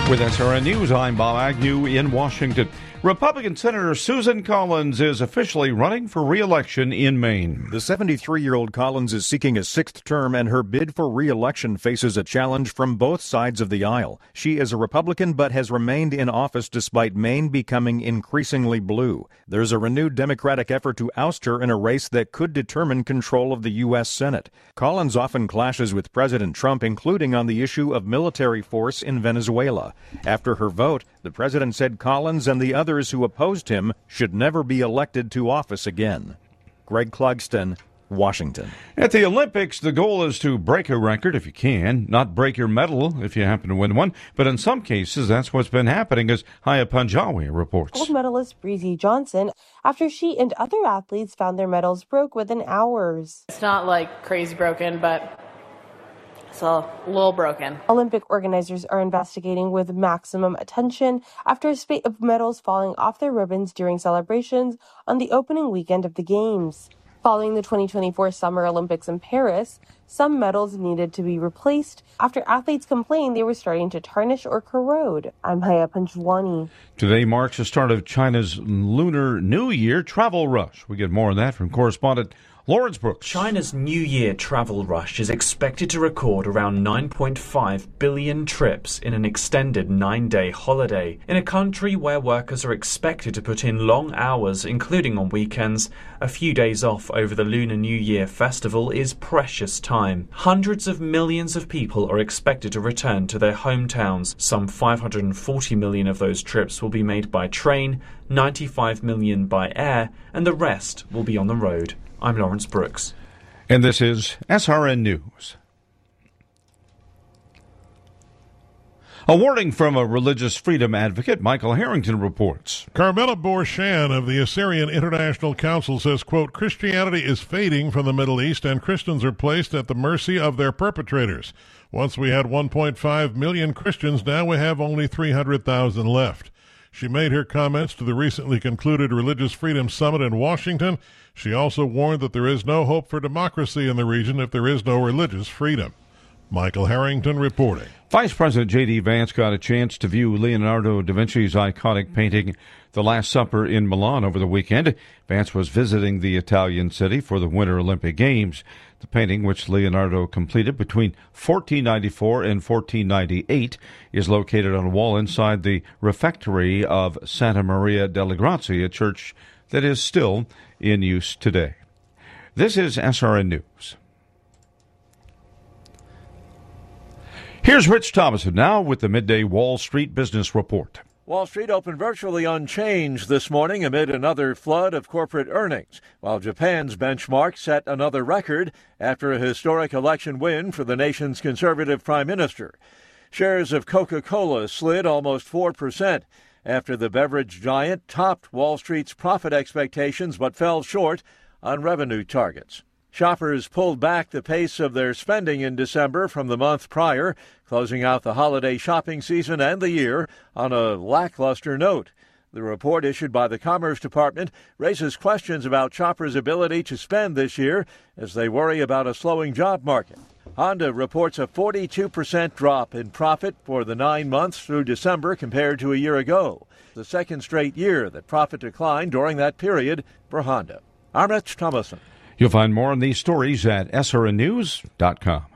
With SRN News, I'm Bob Agnew in Washington. Republican Senator Susan Collins is officially running for re-election in Maine. The 73-year-old Collins is seeking a sixth term, and her bid for re-election faces a challenge from both sides of the aisle. She is a Republican but has remained in office despite Maine becoming increasingly blue. There's a renewed Democratic effort to oust her in a race that could determine control of the U.S. Senate. Collins often clashes with President Trump, including on the issue of military force in Venezuela. After her vote, the president said Collins and the others who opposed him should never be elected to office again. Greg Clugston, Washington. At the Olympics, the goal is to break a record if you can, not break your medal if you happen to win one. But in some cases, that's what's been happening, as Haya Panjawi reports. Gold medalist Breezy Johnson, after she and other athletes found their medals broke within hours. It's not like crazy broken, but it's a little broken. Olympic organizers are investigating with maximum attention after a spate of medals falling off their ribbons during celebrations on the opening weekend of the Games. Following the 2024 Summer Olympics in Paris, some medals needed to be replaced after athletes complained they were starting to tarnish or corrode. I'm Haya Panjwani. Today marks the start of China's Lunar New Year travel rush. We get more on that from correspondent Lawrence Brooks. China's New Year travel rush is expected to record around 9.5 billion trips in an extended 9-day holiday. In a country where workers are expected to put in long hours, including on weekends, a few days off over the Lunar New Year festival is precious time. Hundreds of millions of people are expected to return to their hometowns. Some 540 million of those trips will be made by train, 95 million by air, and the rest will be on the road. I'm Lawrence Brooks. And this is SRN News. A warning from a religious freedom advocate. Michael Harrington reports. Carmela Borshan of the Assyrian International Council says, quote, Christianity is fading from the Middle East and Christians are placed at the mercy of their perpetrators. Once we had 1.5 million Christians, now we have only 300,000 left. She made her comments to the recently concluded Religious Freedom Summit in Washington. She also warned that there is no hope for democracy in the region if there is no religious freedom. Michael Harrington reporting. Vice President J.D. Vance got a chance to view Leonardo da Vinci's iconic painting, The Last Supper, in Milan over the weekend. Vance was visiting the Italian city for the Winter Olympic Games. The painting, which Leonardo completed between 1494 and 1498, is located on a wall inside the refectory of Santa Maria delle Grazie, a church that is still in use today. This is SRN News. Here's Rich Thomason now with the Midday Wall Street Business Report. Wall Street opened virtually unchanged this morning amid another flood of corporate earnings, while Japan's benchmark set another record after a historic election win for the nation's conservative prime minister. Shares of Coca-Cola slid almost 4% after the beverage giant topped Wall Street's profit expectations but fell short on revenue targets. Shoppers pulled back the pace of their spending in December from the month prior, closing out the holiday shopping season and the year on a lackluster note. The report issued by the Commerce Department raises questions about shoppers' ability to spend this year as they worry about a slowing job market. Honda reports a 42% drop in profit for the 9 months through December compared to a year ago, the second straight year that profit declined during that period for Honda. I'm Rich Thomason. You'll find more on these stories at srnnews.com.